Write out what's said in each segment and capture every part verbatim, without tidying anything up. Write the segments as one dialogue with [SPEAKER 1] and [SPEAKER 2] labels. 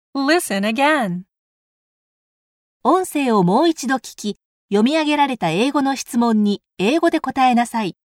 [SPEAKER 1] Listen again.
[SPEAKER 2] 音声をもう一度聞き、読み上げられた英語の質問に英語で答えなさい。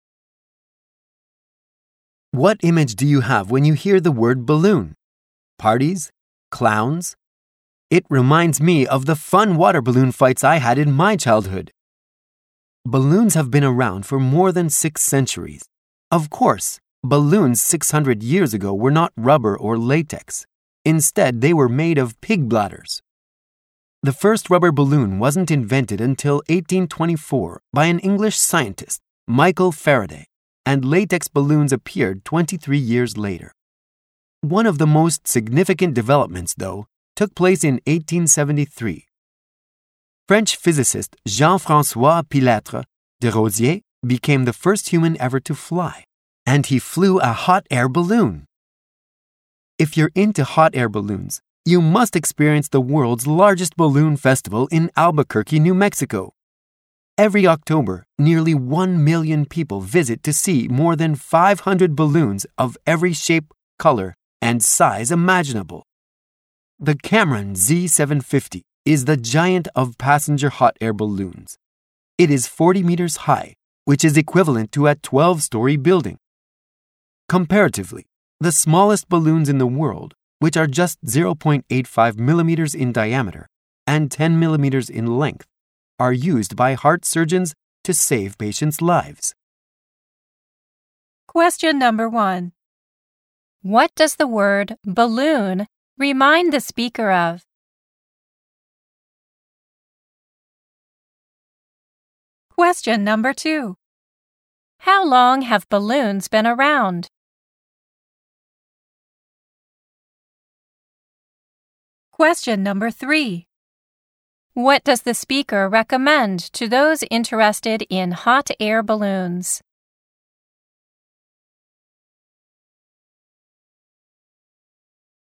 [SPEAKER 3] What image do you have when you hear the word balloon? Parties? Clowns? It reminds me of the fun water balloon fights I had in my childhood. Balloons have been around for more than six centuries. Of course, balloons six hundred years ago were not rubber or latex. Instead, they were made of pig bladders. The first rubber balloon wasn't invented until eighteen twenty-four by an English scientist, Michael Faraday, and latex balloons appeared twenty-three years later. One of the most significant developments, though, took place in eighteen seventy-three. French physicist Jean-François Pilatre de Rosier became the first human ever to fly, and he flew a hot air balloon. If you're into hot air balloons, you must experience the world's largest balloon festival in Albuquerque, New Mexico. Every October, nearly one million people visit to see more than five hundred balloons of every shape, color, and size imaginable. The Cameron Z seven fifty is the giant of passenger hot air balloons. It is forty meters high, which is equivalent to a twelve-story building. Comparatively, the smallest balloons in the world, which are just zero point eight five millimeters in diameter and ten millimeters in length, are used by heart surgeons to save patients' lives.
[SPEAKER 1] Question number one. What does the word balloon remind the speaker of? Question number two. How long have balloons been around? Question number three. What does the speaker recommend to those interested in hot air balloons?